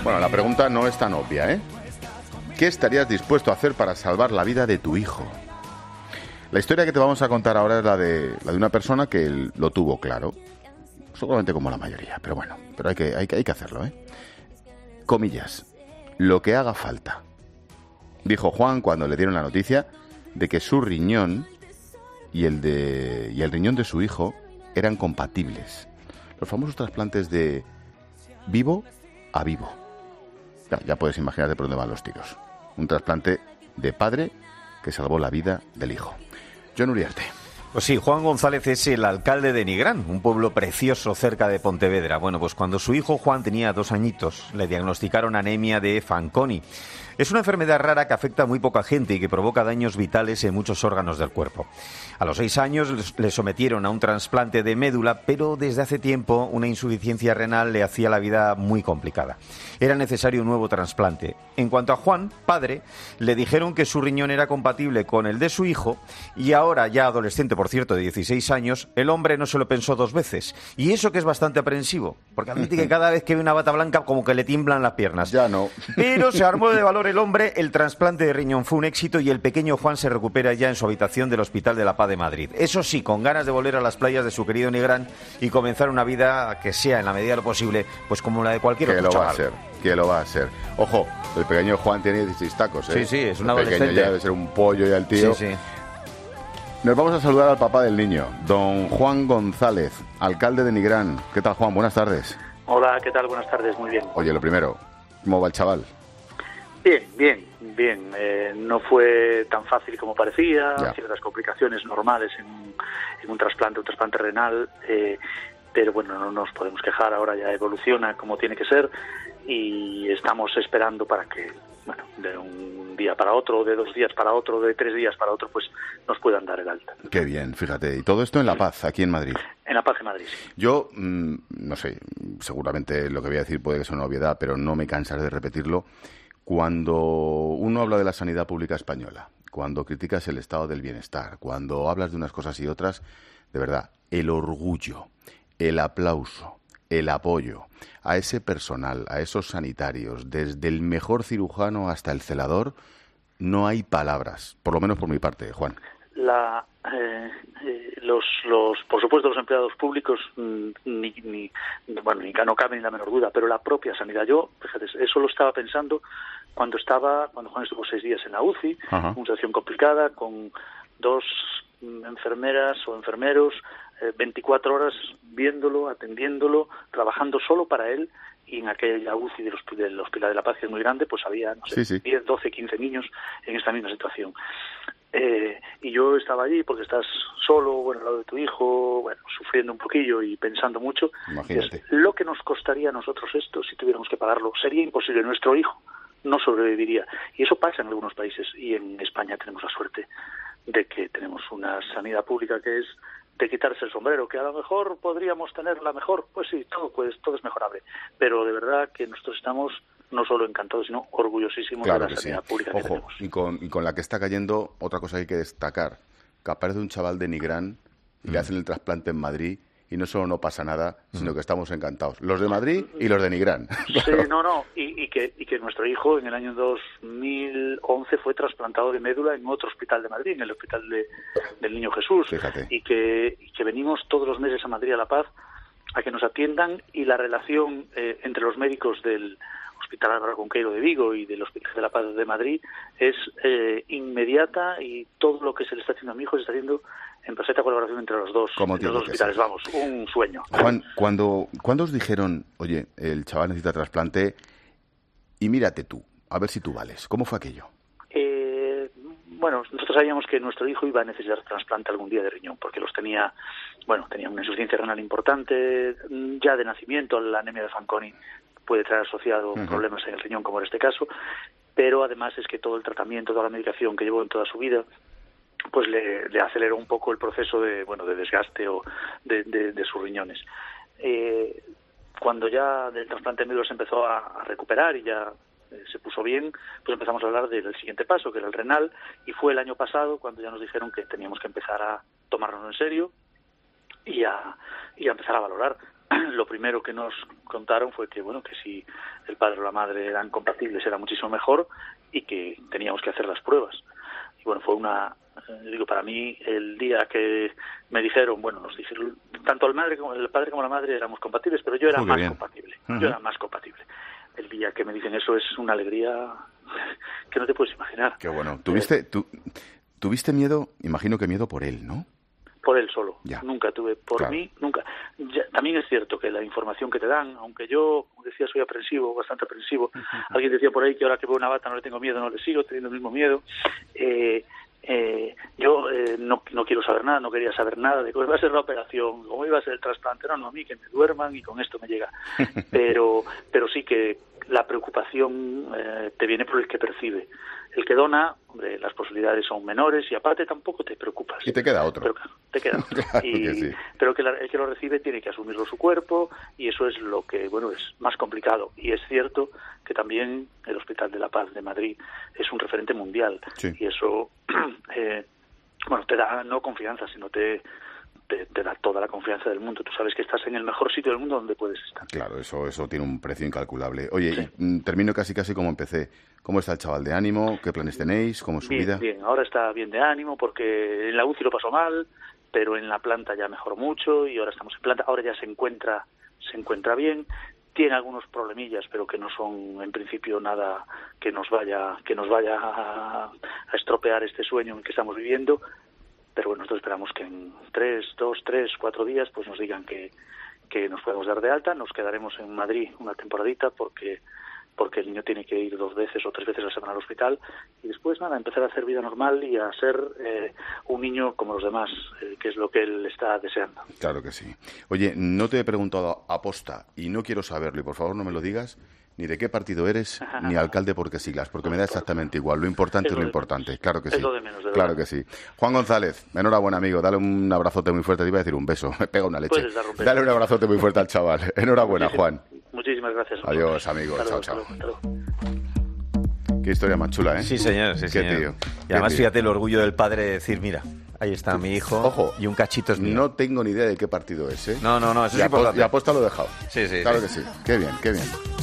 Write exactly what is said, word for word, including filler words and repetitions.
Bueno, la pregunta no es tan obvia, ¿eh? ¿Qué estarías dispuesto a hacer para salvar la vida de tu hijo? La historia que te vamos a contar ahora es la de, la de una persona que lo tuvo claro. Seguramente como la mayoría, pero bueno, pero hay que, hay que, hay que hacerlo, ¿eh? Comillas, lo que haga falta. Dijo Juan cuando le dieron la noticia de que su riñón y el de y el riñón de su hijo eran compatibles. Los famosos trasplantes de vivo a vivo. Ya, ya puedes imaginarte por dónde van los tiros. Un trasplante de padre que salvó la vida del hijo. John Uriarte. Pues sí, Juan González es el alcalde de Nigrán, un pueblo precioso cerca de Pontevedra. Bueno, pues cuando su hijo Juan tenía dos añitos, le diagnosticaron anemia de Fanconi. Es una enfermedad rara que afecta a muy poca gente y que provoca daños vitales en muchos órganos del cuerpo. A los seis años le sometieron a un trasplante de médula, pero desde hace tiempo una insuficiencia renal le hacía la vida muy complicada. Era necesario un nuevo trasplante. En cuanto a Juan, padre, le dijeron que su riñón era compatible con el de su hijo y ahora, ya adolescente, por cierto, de dieciséis años, el hombre no se lo pensó dos veces. Y eso que es bastante aprensivo, porque admite que cada vez que ve una bata blanca como que le tiemblan las piernas. Ya no. Pero se armó de valor el hombre, el trasplante de riñón fue un éxito y el pequeño Juan se recupera ya en su habitación del Hospital de la Paz de Madrid. Eso sí, con ganas de volver a las playas de su querido Nigrán y comenzar una vida que sea, en la medida de lo posible, pues como la de cualquier que otro lo va chaval. a ser, que lo va a ser. Ojo, el pequeño Juan tiene dieciséis tacos, ¿eh? Sí, sí, es un el adolescente. pequeño ya debe ser un pollo ya el tío. Sí, sí. Nos vamos a saludar al papá del niño, don Juan González, alcalde de Nigrán. ¿Qué tal, Juan? Buenas tardes. Hola, ¿qué tal? Buenas tardes, muy bien. Oye, lo primero, ¿cómo va el chaval? Bien, bien, bien. Eh, no fue tan fácil como parecía, Ya. ciertas complicaciones normales en un, en un trasplante, un trasplante renal, eh, pero bueno, no nos podemos quejar, ahora ya evoluciona como tiene que ser y estamos esperando para que, bueno, de un día para otro, de dos días para otro, de tres días para otro, pues nos puedan dar el alta. Qué bien, fíjate. Y todo esto en La Paz, aquí en Madrid. En La Paz de Madrid, sí. Yo, mmm, no sé, seguramente lo que voy a decir puede que sea una obviedad, pero no me cansaré de repetirlo. Cuando uno habla de la sanidad pública española, cuando criticas el estado del bienestar, cuando hablas de unas cosas y otras, de verdad, el orgullo, el aplauso, el apoyo a ese personal, a esos sanitarios, desde el mejor cirujano hasta el celador, no hay palabras, por lo menos por mi parte, Juan. La, eh, eh, los, los, por supuesto, los empleados públicos, mm, ni, ni, bueno, ni no cabe ni la menor duda, pero la propia sanidad. Yo, fíjate, eso lo estaba pensando cuando estaba, cuando Juan estuvo seis días en la U C I, Ajá. una situación complicada, con dos enfermeras o enfermeros, eh, veinticuatro horas viéndolo, atendiéndolo, trabajando solo para él. Y en aquella U C I del Hospital, del Hospital de la Paz, que es muy grande, pues había, no sé, Sí, sí. diez, doce, quince niños en esta misma situación. Eh, y yo estaba allí porque estás solo, bueno, al lado de tu hijo, bueno, sufriendo un poquillo y pensando mucho. Imagínate. Es lo que nos costaría a nosotros esto si tuviéramos que pagarlo. Sería imposible. Nuestro hijo no sobreviviría. Y eso pasa en algunos países. Y en España tenemos la suerte de que tenemos una sanidad pública que es de quitarse el sombrero, que a lo mejor podríamos tener la mejor, pues sí, todo, pues, todo es mejorable. Pero de verdad que nosotros estamos no solo encantados, sino orgullosísimos Claro de la que sí. sanidad pública que Ojo, tenemos. y con, y con la que está cayendo, otra cosa que hay que destacar, que aparece un chaval de Nigrán y le hacen el trasplante en Madrid y no solo no pasa nada, sino que estamos encantados. Los de Madrid y los de Nigrán. Sí, no, no, y, y, que, y que nuestro hijo en el año dos mil once fue trasplantado de médula en otro hospital de Madrid, en el Hospital de, del Niño Jesús. Fíjate. Y que, y que venimos todos los meses a Madrid, a La Paz, a que nos atiendan, y la relación eh, entre los médicos del Hospital Álvaro Cunqueiro de Vigo y del Hospital de La Paz de Madrid es eh, inmediata, y todo lo que se le está haciendo a mi hijo se está haciendo en perfecta colaboración entre los dos, Como entre los dos tiene que hospitales. ser. Vamos, un sueño. Juan, cuando, ¿cuándo os dijeron, oye, el chaval necesita trasplante y mírate tú, a ver si tú vales? ¿Cómo fue aquello? Eh, bueno, nosotros sabíamos que nuestro hijo iba a necesitar trasplante algún día de riñón, porque los tenía, bueno, tenía una insuficiencia renal importante, ya de nacimiento. La anemia de Fanconi puede traer asociado uh-huh. problemas en el riñón, como en este caso, pero además es que todo el tratamiento, toda la medicación que llevó en toda su vida, pues le, le aceleró un poco el proceso de, bueno, de desgaste o de, de, de sus riñones. Eh, cuando ya del trasplante de médula se empezó a, a recuperar y ya eh, se puso bien, pues empezamos a hablar del siguiente paso, que era el renal, y fue el año pasado cuando ya nos dijeron que teníamos que empezar a tomárnoslo en serio y a, y a empezar a valorar. lo primero que nos contaron fue que, bueno, que si el padre o la madre eran compatibles era muchísimo mejor y que teníamos que hacer las pruebas. Y bueno, fue una, eh, digo, para mí el día que me dijeron, bueno, nos dijeron, tanto el madre como el padre como la madre éramos compatibles, pero yo era Muy más bien. compatible, Uh-huh. yo era más compatible. El día que me dicen eso es una alegría que no te puedes imaginar. Qué bueno. ¿Tuviste, tu, ¿Tuviste miedo? Imagino que miedo por él, ¿no? Por él solo, Ya. nunca tuve, por Claro. mí, nunca. Ya, también es cierto que la información que te dan, aunque yo, como decía, soy aprensivo, bastante aprensivo, alguien decía por ahí que ahora que veo una bata no le tengo miedo, no le sigo teniendo el mismo miedo, eh, eh, yo eh, no, no quiero saber nada, no quería saber nada de cómo iba a ser la operación, cómo iba a ser el trasplante, no, no, a mí que me duerman y con esto me llega. Pero, pero sí que la preocupación eh, te viene por el que percibe. El que dona, hombre, las posibilidades son menores y aparte tampoco te preocupas. Y te queda otro. Pero, te queda otro. Claro y, que sí. Pero que la, el que lo recibe tiene que asumirlo su cuerpo y eso es lo que, bueno, es más complicado. Y es cierto que también el Hospital de la Paz de Madrid es un referente mundial. Sí. Y eso, eh, bueno, te da no confianza, sino te... Te, te da toda la confianza del mundo. Tú sabes que estás en el mejor sitio del mundo donde puedes estar. Claro, eso eso tiene un precio incalculable. Oye, Sí. y, mm, termino casi casi como empecé. ¿Cómo está el chaval de ánimo? ¿Qué planes tenéis? ¿Cómo es su Bien, vida? bien. Ahora está bien de ánimo porque en la U C I lo pasó mal, pero en la planta ya mejoró mucho y ahora estamos en planta. Ahora ya se encuentra se encuentra bien. Tiene algunos problemillas, pero que no son en principio nada que nos vaya que nos vaya a, a estropear este sueño en el que estamos viviendo. Pero bueno, nosotros esperamos que en tres, dos, tres, cuatro días pues nos digan que, que nos podemos dar de alta. Nos quedaremos en Madrid una temporadita porque porque el niño tiene que ir dos veces o tres veces a la semana al hospital y después nada, empezar a hacer vida normal y a ser eh, un niño como los demás, eh, que es lo que él está deseando. Claro que sí. Oye, no te he preguntado aposta y no quiero saberlo y por favor no me lo digas ni de qué partido eres ni alcalde por qué siglas, porque me da exactamente igual. Lo importante es, Es lo lo de importante. menos. Claro que Es sí. lo de menos, de claro verdad. que sí. Juan González, enhorabuena amigo, dale un abrazote muy fuerte, te iba a decir un beso, me pega una leche. Puedes dar un beso. Dale un abrazote muy fuerte al chaval. Enhorabuena, Muchísimas- Juan. Muchísimas gracias. a Adiós, vosotros. amigo. Hasta Chao, luego, chao. hasta luego, hasta luego. Qué historia más chula, ¿eh? Sí, señor, sí, Qué señor. tío. Y Qué además, tío. fíjate el orgullo del padre de decir, mira, ahí está mi hijo Ojo, y un cachito es mío. No tengo ni idea de qué partido es, ¿eh? No, no, no, eso y es apo- importante. Y aposta lo he dejado. Sí, sí, Claro sí. que sí. Qué bien, qué bien.